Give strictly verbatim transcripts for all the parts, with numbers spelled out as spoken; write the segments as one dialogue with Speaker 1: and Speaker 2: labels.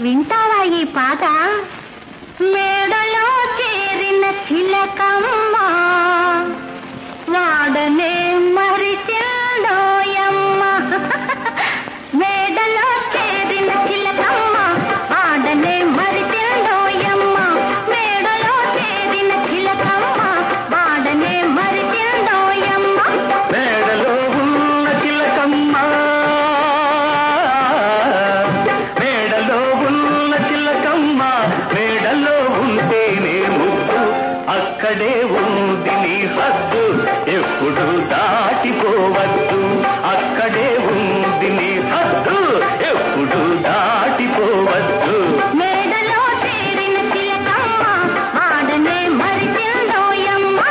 Speaker 1: వింటావా ఈ పాట? మేడలో చేరిన చిలకమ్మ వాడనే మరిచెందోయమ్మ. మేడలో చేరిన చిలకమ్మ వాడనే మరిచెందోయమ్మ. మేడలో చేరిన చిలకమ్మ వాడనే మరిచెందోయమ్మ.
Speaker 2: మేడలో ఉన్న చిలకమ్మ మేడలో ఉన్న చిలకమ్మ మేడలో ఉంటేనే ముద్దు, అక్కడే ఉంది నీ హద్దు, ఎప్పుడు దాటిపోవద్దు. అక్కడే ఉంది నీ హద్దు, ఎప్పుడు దాటిపోవద్దు.
Speaker 1: మేడలో చేరిన చిలకమ్మ వాడనే మరిచెందోయమ్మ.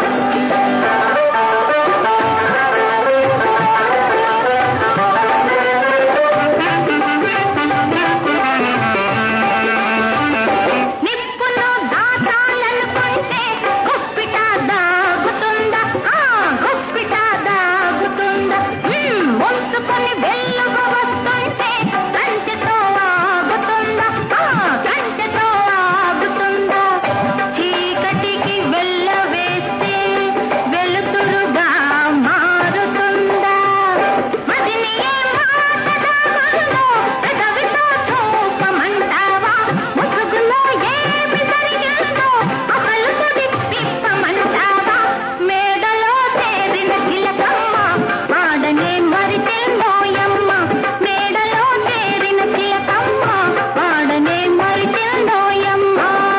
Speaker 1: నిప్పును దాటాలనుకుంటే గుప్పిట దాగుతుందా? ఆ గుప్పిట దాగుతుందా? ముంచుకొని వెలుగు వస్తుంటే కంచెతో ఆగుతుందా? ఆ కంచెతో ఆగుతుందా? చీకటికి వెళ్ళవేస్తే వెలుతురుగా మారుతుందా? మదిని ఏ మాట దాగుందో పెదవితో చూపమంటావా? ముసుగులో ఏమి జరిగిందో అసలు విప్పిప్పమంటావా? మేడలో చేరిన చిలకమ్మ వాడనే మరిచెందోయమ్మ. మేడలో చేరిన చిలకమ్మ వాడనే మరిచెందోయమ్మ.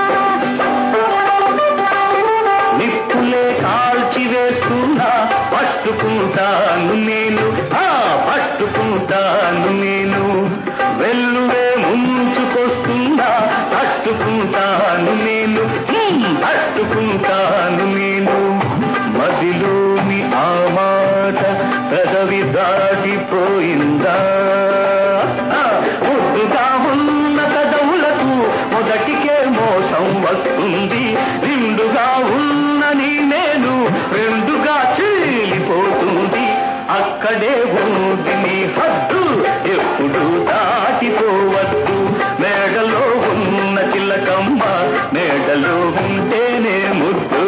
Speaker 2: నిప్పులే కాల్చి వేస్తున్నా పట్టుకుంటాను నేను, ఆ పట్టుకుంటాను నేను. వెల్లువే ముంచుకొస్తున్నా పట్టుకుంటాను నేను, హ్మ్, పట్టుకుంటాను నేను. మదిలోని ఆ మాట పెదవి దాటిపోయిందా? ఆ, ముద్దుగా ఉన్న పెదవులకు మొదటికే మోసం వస్తుంది. నిండుగా ఉన్న నీ నేను రెండుగా చీలిపోతుంది. అక్కడే ఉంది నీ హద్దు, ఎప్పుడు దాటిపోవద్దు. మేడలో ఉన్న చిలకమ్మ మేడలో ఉంటేనే ముద్దు.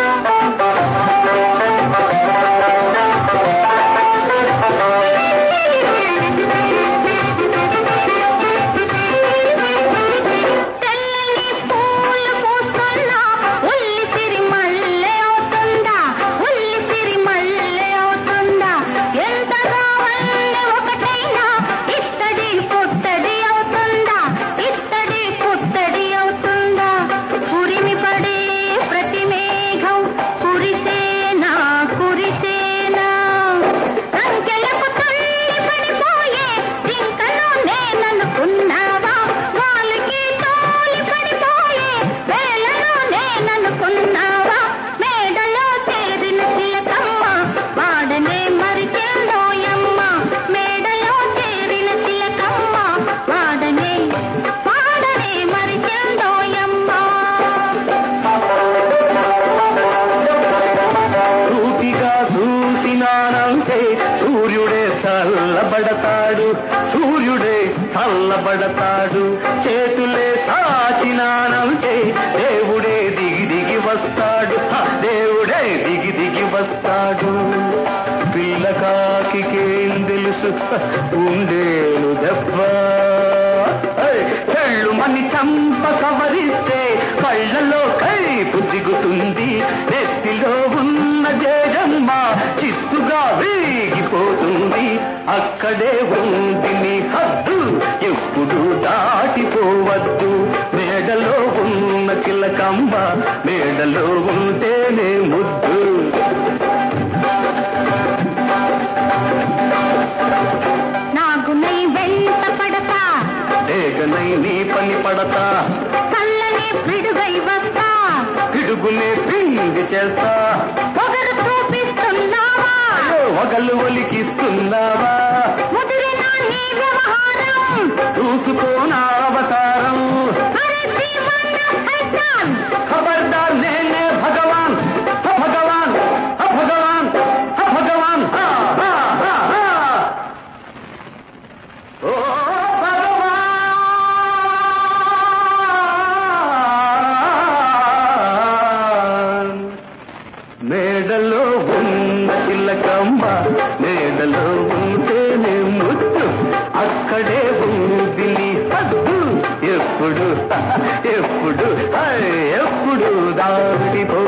Speaker 1: తెల్లని పూలు పూస్తున్నా ఉల్లి సిరి మల్లె అవుతుందా? ఉల్లి సిరి మల్లె అవుతుందా? ఎంతగా వల్లె ఒకటైనా ఇత్తడి పుత్తడి అవుతుందా? ఇత్తడి పుత్తడి అవుతుందా? ఉరిమి పడే ప్రతి మేఘం కురిసేనా కురిసేనా? సంఖ్యలకు తల్లి పడిపోయే జింకను నేననుకున్నావా? వాళ్ళకి తోలి పడిపోయే వేలను నేననుకున్నావా? మేడలో చేరిన చిలకమ్మ వాడనే మరిచెందోయమ్మ. మేడలో చేరిన చిలకమ్మ వాడనే వాడనే మరిచెందోయమ్మ.
Speaker 2: సూటిగా చూసినానంటే సూర్యుడే చల్లబడతాడు, సూర్యుడే చల్లబడతాడు. చేతులే సాచినానంటే దేవుడే దిగి దిగి వస్తాడు, హ, దేవుడే దిగి దిగి వస్తాడు. పిల్లకాకికేం తెలుసు ఉండేను దెబ్బ, చెళ్ళు మని చంప కవరిస్తే కళ్ళలో కైపు దిగుతుంది. నెత్తిలో ఉన్న జేజమ్మ చిత్తుగా వీగిపోతుంది. అక్కడే ఉంది నీ హద్దు, ఎప్పుడు దాటిపోవద్దు. మేడలో ఉన్న చిలకమ్మ మేడలో ఉంటేనే ముద్దు.
Speaker 1: నాగునై వెంట పడతా
Speaker 2: ఏగనై నీ పని పడతా,
Speaker 1: చల్లని పిడుగై వస్తా.
Speaker 2: పిడుగునే పిండి చేస్తా.
Speaker 1: పొగరు చూపిస్తున్నావా?
Speaker 2: వగలు ఒలికిస్తున్నావా?
Speaker 1: ముదిరిన నీ వ్యవహారం
Speaker 2: చూసుకోనా అవతారం.
Speaker 1: అరే దీవాన సైతాన్.
Speaker 2: ఖబర్దార్ నేనే భగవాన్, హ భగవాన్, హ భగవాన్, హ భగవాన్. హా, హా, హా, హా. ఓ భగవాన్. ఎదలో ఉంటేనే ముద్దు అక్కడే ఊదిలి హద్దు ఎప్పుడు ఎప్పుడు ఎప్పుడు దాటిపో